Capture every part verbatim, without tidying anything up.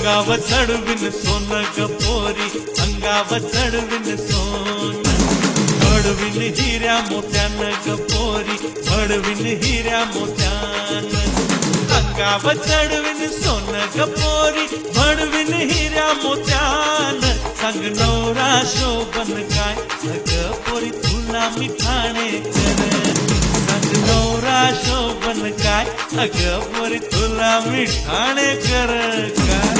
अंगावर चढविन सोन ग पोरी, अंगावर चढविन सोन. घडविन हिऱ्या मोत्यान ग पोरी, घडविन हिऱ्या मोत्यान. अंगावर चढविन सोन ग पोरी, घडविन हिऱ्या मोत्यान. सांग नवरा शोभन काय अग पोरी तुला मी ठाणे कर. सांग नवरा शोभन काय अग पोरी तुला मी ठाणे कर काय.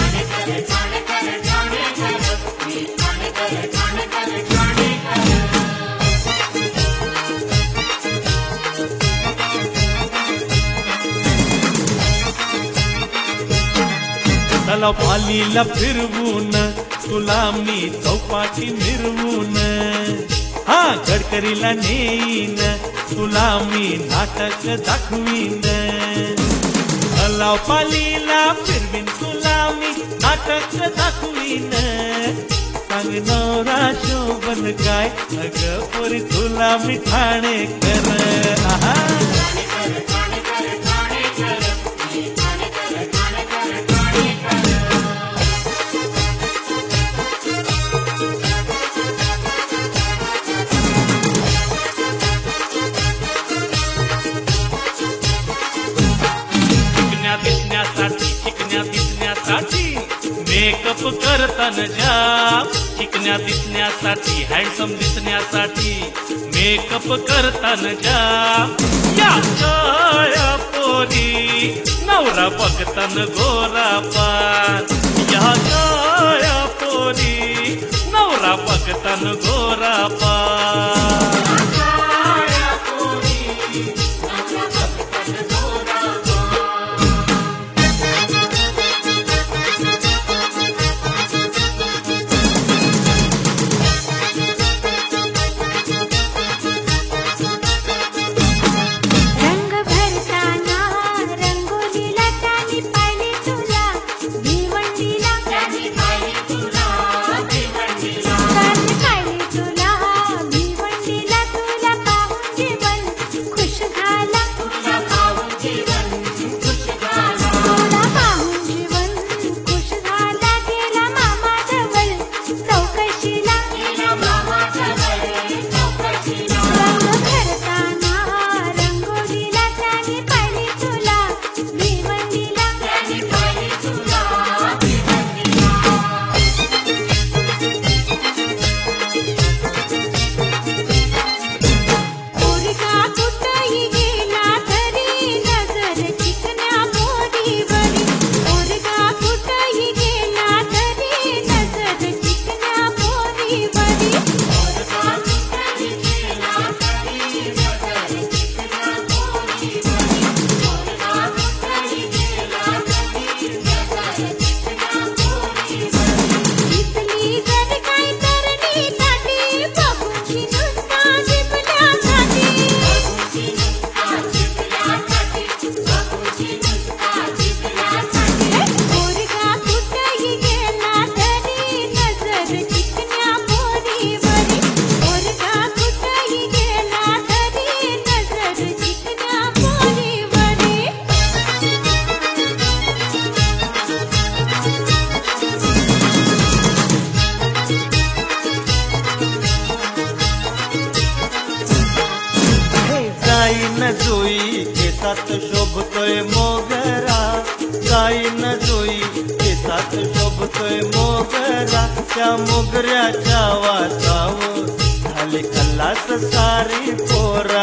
तलाव पालीला फिरवून तुला मी चौपाटी मिरवून. हा गडकरीला नेईन तुला मी नाटक दाखवीन. तलाव पालीला फिरवीन तुला मी नाटक दाखवीन. सांग नवरा शोभन काय अग पोरी तुला मी ठाणे कर. आहा शिकण्या दिसण्यासाठी मेकअप करताना जा. शिकण्या दिसण्यासाठी हँडसम दिसण्यासाठी मेकअप करताना जा. या काळ्या पोरी नवरा बघताना गोरा पार. या काळ्या पोरी नवरा बघताना गोरा पार. जोई केसात शोभतोय मोगरा. जाईन जोई केसात शोभतोय मोगरा. त्या मोगऱ्याच्या वासावर झाली खल्लास सारी पोरा.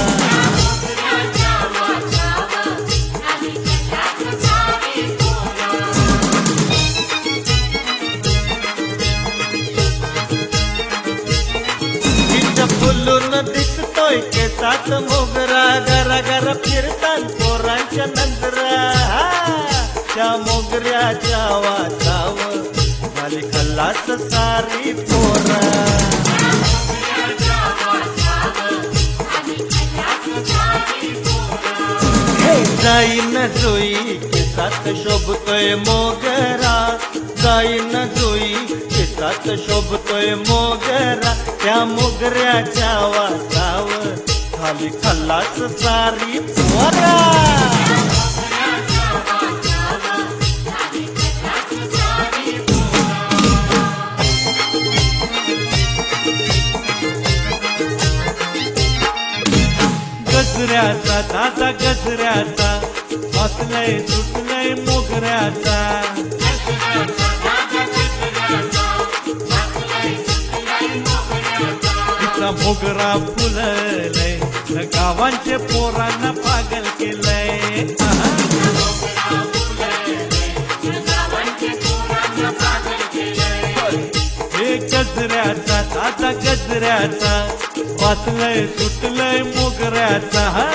फुलून दिसतोय केसात मोगरा. घरा घरा फिरतात पोरांच्या नंदरा. त्या मोगऱ्याच्या वासावर झाली खल्लास सारी पोरा. जाईन जोई केसात शोभतोय मोगरा. जाईन जोई केसात शोभतोय मोगरा. त्या मोगऱ्याच्या वासावर झाली खल्लास सारी पोरा. गजऱ्याचा दादा गजऱ्याचा वाचलंय सुटलंय मोगऱ्याचा तिचा मोगरा फुललय गावांचे पोरांना पागल केलंय हे गजऱ्याचा दादा गजऱ्याचा वाचलंय सुटलंय मोगऱ्याचा हा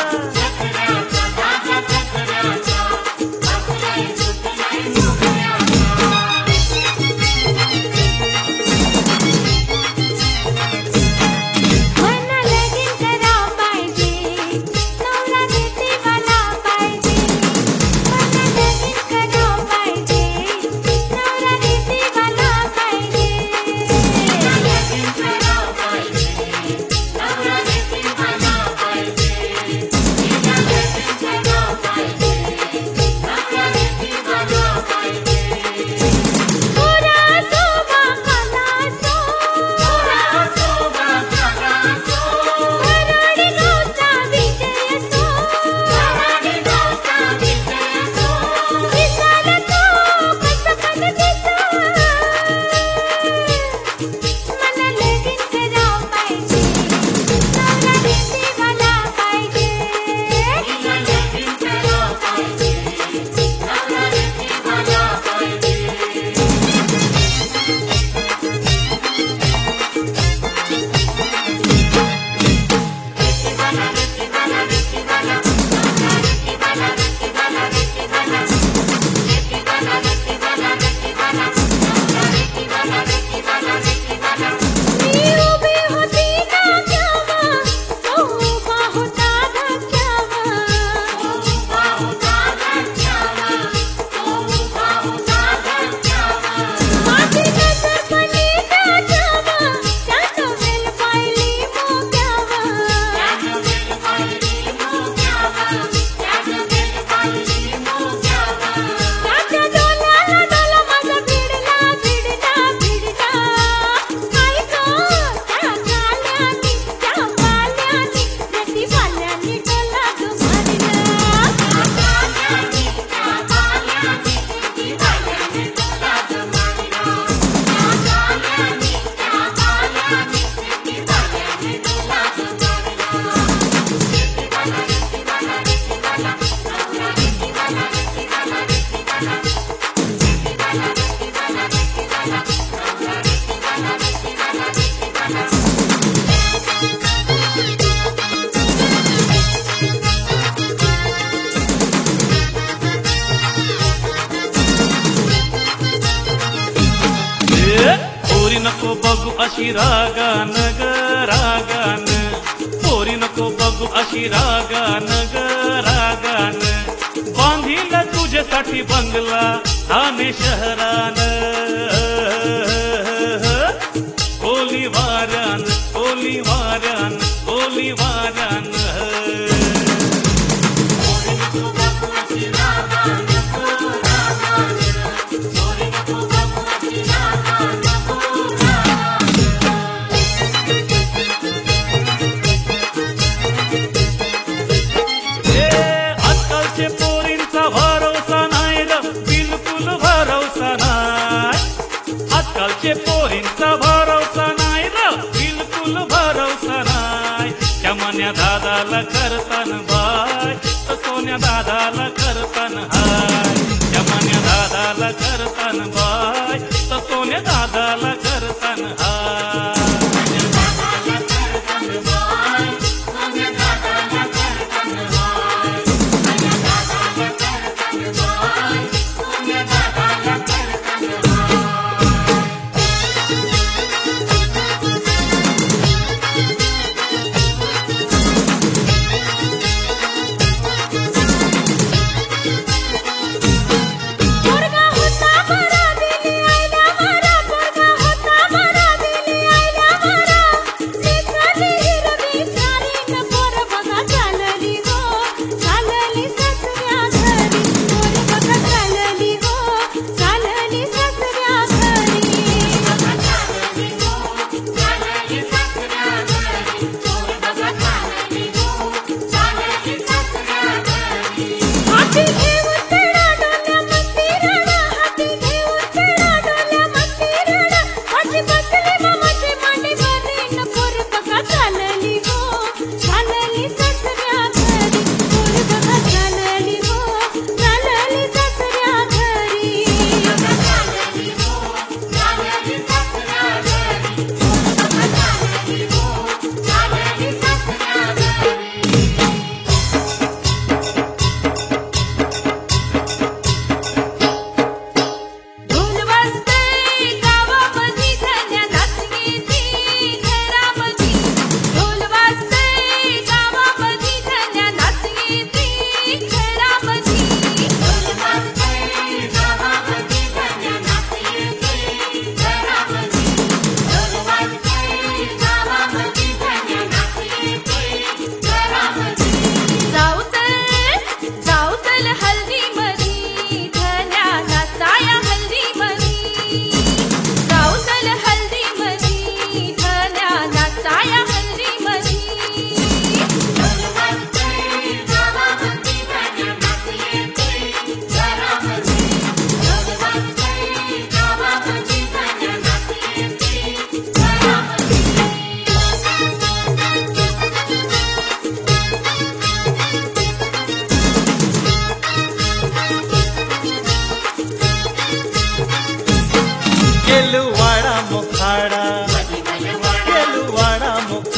पोरी नको बघू अशी रागान ग रागान पोरी नको बघू अशी रागान ग रागान बांधील तुझ्यासाठी बंगला ठाणे शहरान ओली वाऱ्यान ओली वाऱ्यान ओली वाऱ्यान आजकालचे पोरींचा भरोसा नाही र बिलकुल भरोसा नाही त्या मन्या दादाला करतान बाय तर सोन्या दादाला करतान हाय त्या मन्या दादाला करतान बाय तर सोन्या दादाला करतान हाय पोरगा होता बरा दिली आईला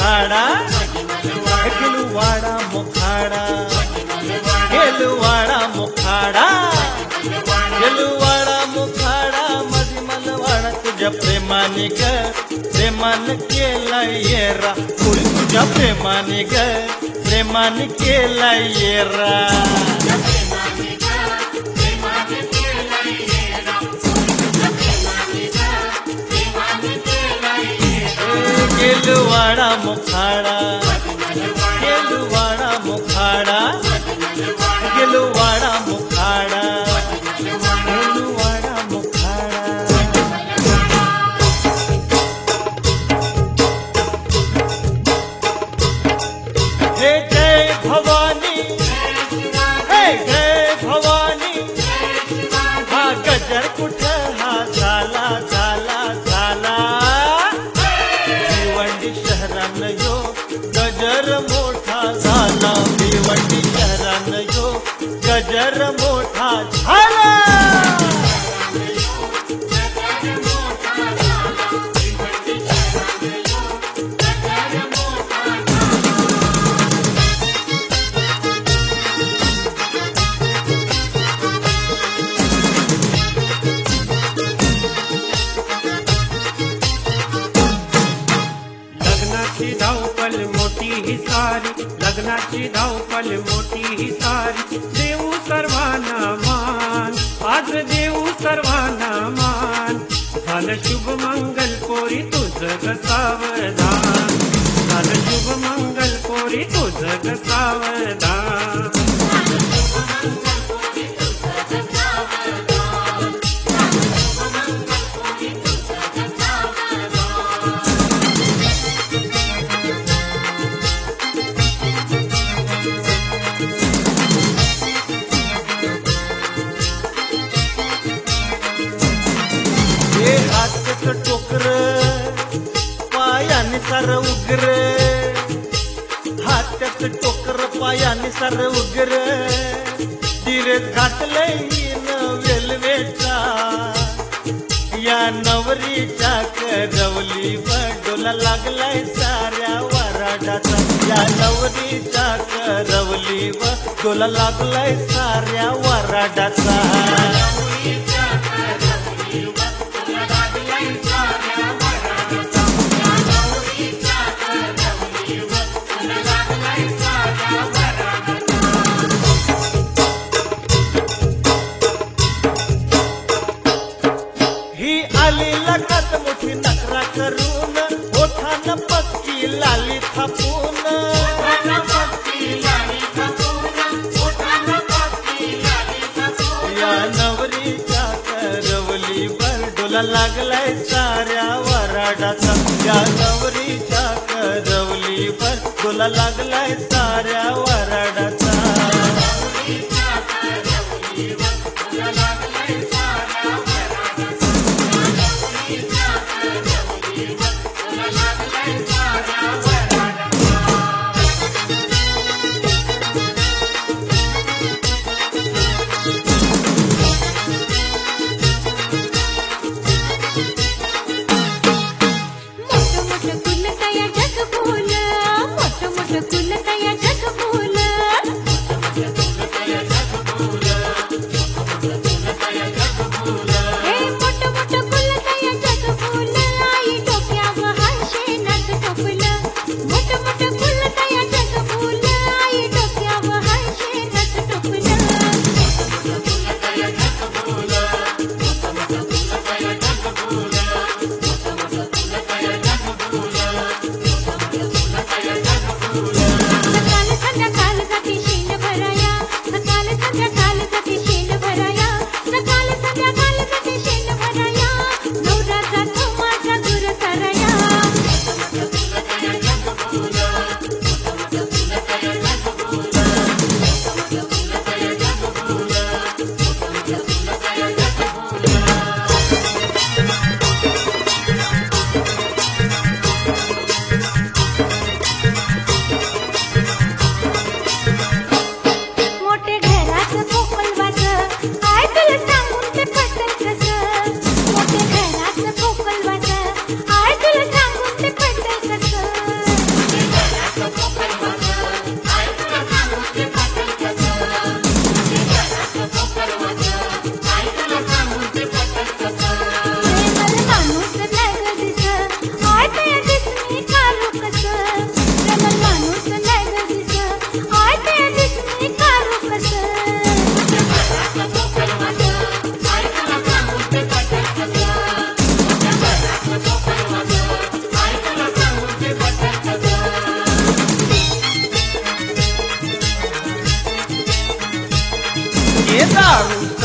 मोखाडा गेलुवाडा मोखाडा गेलुवाडा मोखाडा गेलुवाडा मोखाडा माझी मलवाडा तुझ्या प्रेमाने ग प्रेमाने केला येरा फुल तुझ्या प्रेमाने ग प्रेमाने केला येरा गेलुवाडा मोखाडा गेलुवाडा मोखाडा गेलुवाडा मोखाडा गेलुवाडा मोखाडा हे जय भवानी हे जय भवानी हा गजर कुठं हा झाला झाला झाला भिवंडी शहरान यो गजर मोठा झाला भिवंडी शहरान यो गजर मोठा झाला लग्नाची धावपल मोठी ही सारी लग्नाची धावपल मोठी ही सारी देऊ सर्वांना मान आज देऊ सर्वांना मान झालं शुभ मंगल पोरी तुझं ग सावधान झालं शुभ मंगल पोरी तुझं ग सावधान हे हाताचं टोकर पायाने सार उग्र हाताचं टोकर पायाने सार उग्र दिरेत घातलंय वेलवेचा या नवरीच्या करवली डोला लागलाय साऱ्या वराडाचा या नवरीच्या करवली डोला लागलाय साऱ्या वराडाचा ही आली लग्नात मोठी नखरा करून ओठानं पक्की लाली थापून या नवरीच्या करवली वर डोला लागलाय साऱ्या वराडाचा या नवरीच्या करवली वर डोला लागलाय साऱ्या वराडाचा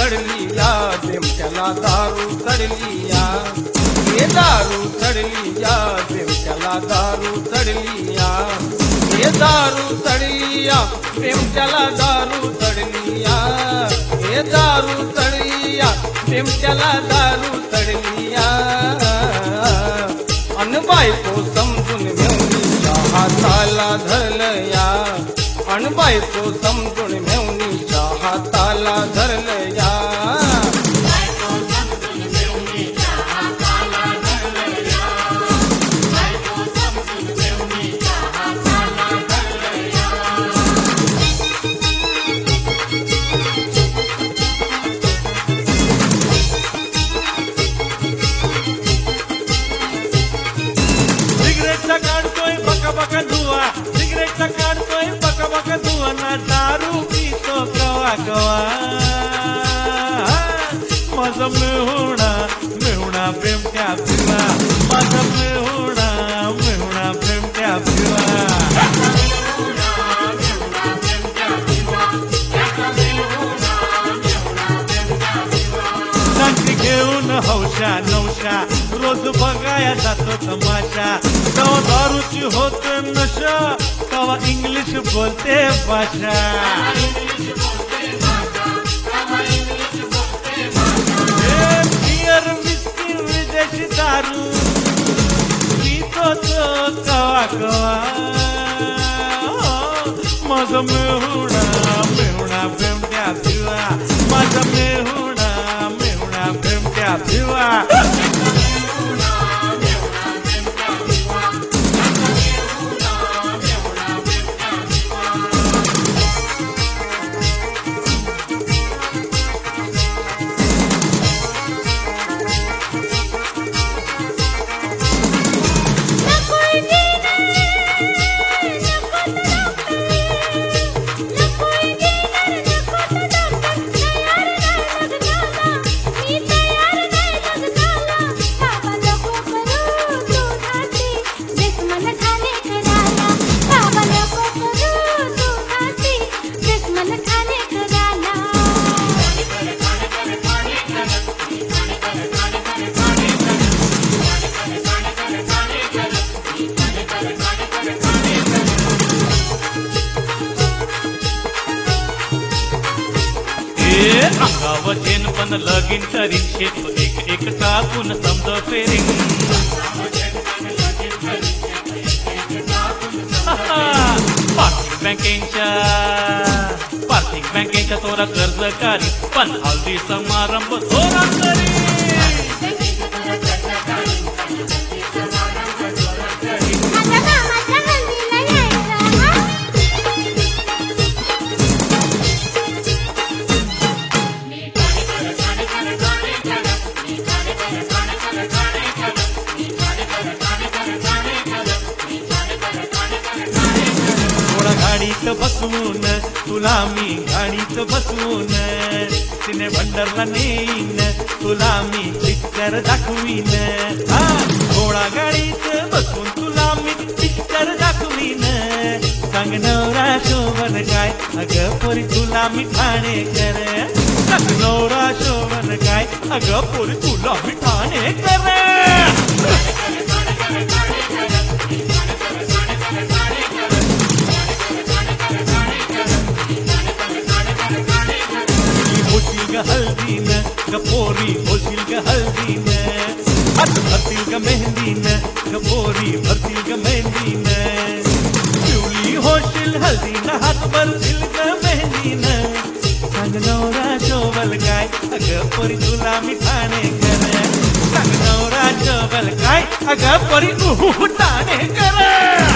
चढलिया देमट्याला दारू चढलिया हे दारू चढलिया देमट्याला दारू चढलिया हे दारू चढलिया देमट्याला दारू चढलिया हे दारू चढलिया देमट्याला दारू चढलिया अन बायको समजून मेवणीच्या हाताला धरलया अन बायको समजून मेवणीच्या हाताला धरलया सिगरेटचा काढतोय बका बका धुवा सिगरेटचा काढतोय बका बका धुवा ना दारू पितो कवा कवा माझा मेहुणा मेहुणा प्रेमट्या पिवा माझा मेहुणा मेहुणा प्रेमट्या पिवा सांगती घेऊन हौशा नवशा रोज बघाया जातो तमाशा तवा दारूची होते नशा तवा इंग्लिश बोलते भाषा बियर विस्की विदेशी दारू पितो तो कवा कवा माझा मेहुणा मेहुणा प्रेमट्या पिवा माझा मेहुणा मेहुणा प्रेमट्या पिवा अंगावर चेन पण लगीन तरी शेत एक एक टाकून समज फेरिंग पार्थिक बँकेच्या पार्थिक बँकेच्या तोरा कर्जकारी पण हल्दी समारंभ धोरांतरी गाडीत बसवून तुला मी गाडीत बसवून तिने भंडरला नेईन तुला मी पिक्चर दाखवीन हा घोडा गाडीत बसवून तुला मी पिक्चर दाखवीन सांग नवरा शोभन काय अगं पोरी तुला मी ठाणे कर सांग नवरा शोभन काय अगं पोरी तुला मी ठाणे कर हल्दीन कपोरी होशील ग हल्दीन हात भरतील ग मेहंदीन कपोरी भरतील ग मेहंदीन पिवळी होशील हल्दीन हात भरतील ग मेहंदीन सांग नवरा शोभल काय अगं पोरी तुला मी ठाणे कर सांग नवरा शोभल काय अगं पोरी तू ठाणे कर